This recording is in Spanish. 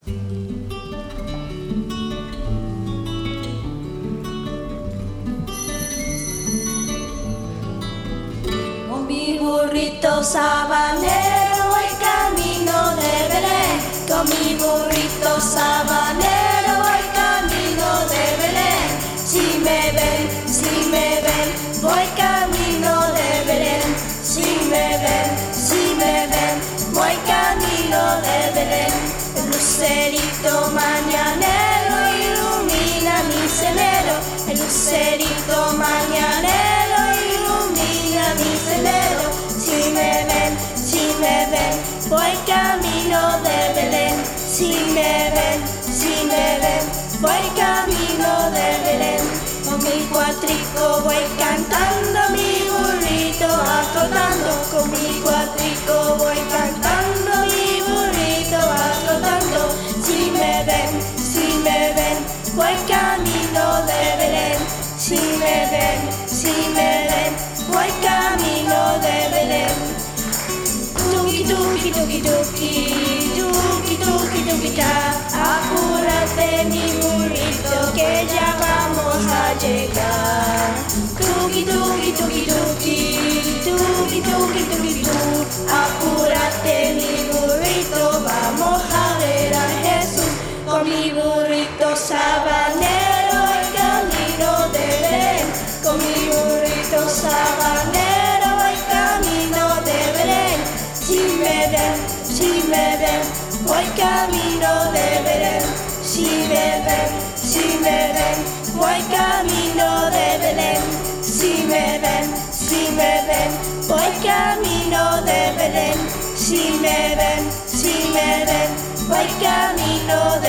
Con mi burrito sabanero voy camino de Belén. Con mi burrito sabanero voy camino de Belén. Si me ven, voy camino de Belén. Si me ven, voy camino de Belén. El lucerito mañanero ilumina mi sendero. El lucerito mañanero ilumina mi sendero. Si me ven, voy camino de Belén. Si me ven, voy camino de Belén. Con mi cuatrico voy cantando, mi burrito va trotando. Con mi cuatrico voy cantando, mi burrito va trotando. Si me ven, voy camino de Belén. Si me ven, voy camino de Belén. Tuki tuki tuki tuki, tuki tuki tuki ta. Apúrate mi burrito que ya vamos a llegar. Tuki tuki tuki tuki, tuki tuki tuki tu. Apúrate mi burrito, vamos a ver a Jesús. Con mi burrito sabanero voy camino de Belén. Con mi burrito sabanero voy camino de Belén. Si me ven, voy camino de Belén. Si me ven, voy camino de Belén. Si me ven, voy camino de Belén. Si me ven, voy camino de